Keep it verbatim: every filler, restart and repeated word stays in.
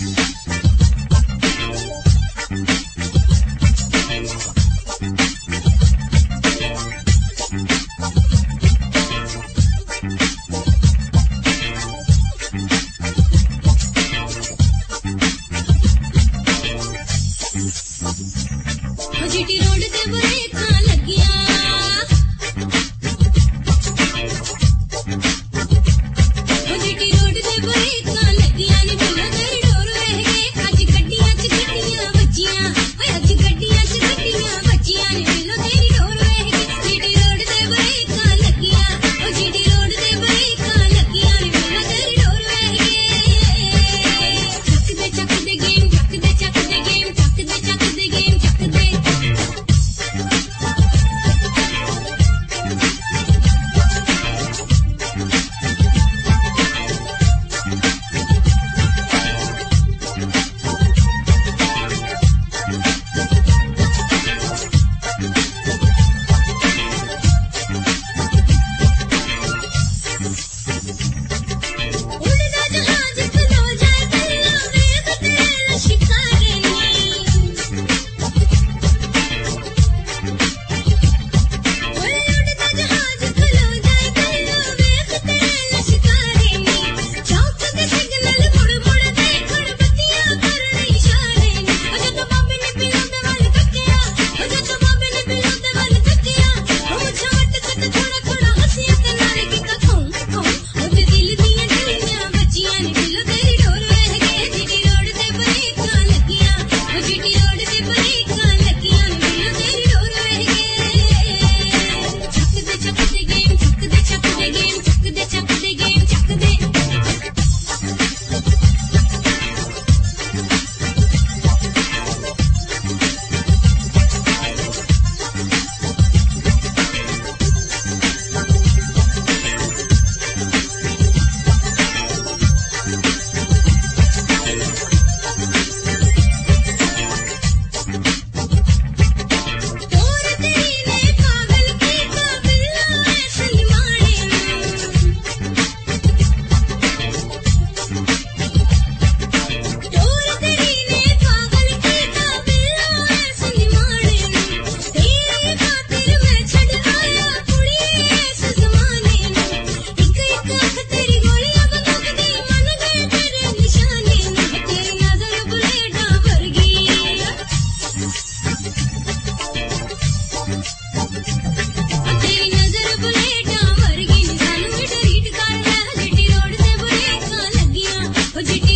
GT road ते ब्रेकां लगियां GT road ते ब्रेकां लगियां नी बिल्लो तेरी डोर रह गए अज गड्डियां च गड्डियां बच्चियां ओए अज गड्डियां च गड्डियां बच्चियां नी बिल्लो तेरी डोर रह गए जीटी रोड ते ब्रेकां लगियां ओ जीटी रोड ते ब्रेकां लगियां नी बिल्लो तेरी डोर रह गए चक दे चक दे गेम चक दे चक दे गेम चक दे चक दे गेम चक दे उड़दा जहाज खलो जाए गल्ला वेख तेरा शिकारे नी ओए उड़दा जहाज खलो जाए गल्ला वेख तेरा शिकारे नी चौक दे सिग्नल मुड़ मुड़ देखण बत्तियां करन इशारे नी ओ जदों बाबे ने पिलो दे वल तक्किया ओ जदों बाबे ने पिलो दे वल तक्किया ओ छवट कट थोड़ा थोड़ा हंसिया ते नाले कीता खूं खूं ओ ते दिल दियां डलियां बच्चियां नी बिल्लो तेरी डोर रह गए जीटी रोड ते ब्रेकां लगियां ओ जीटी रोड ते ब्रेकां लगियां नी बिल्लो तेरी डोर रह गए चक दे चक दे गेम चक दे चक दे गेम चक दे चक दे गेम चक दे तोर तेरी ने पागल कीता बिल्लो ऐसे निमाणे तोर तेरी ने पागल कीता बिल्लो ऐसे निमाणे तेरी खातिर मैं छड़ आया कुड़िए इस ज़माने एक एक अख तेरी गोलियां बंदूक दी मन गए तेरे निशाने तेरी नजर बुलेटा वर्गी तेरी नजर बुलेटा वर्गी नी सानू ट्रीट कर लै जीटी रोड ते ब्रेकां लगियां ओ जीटी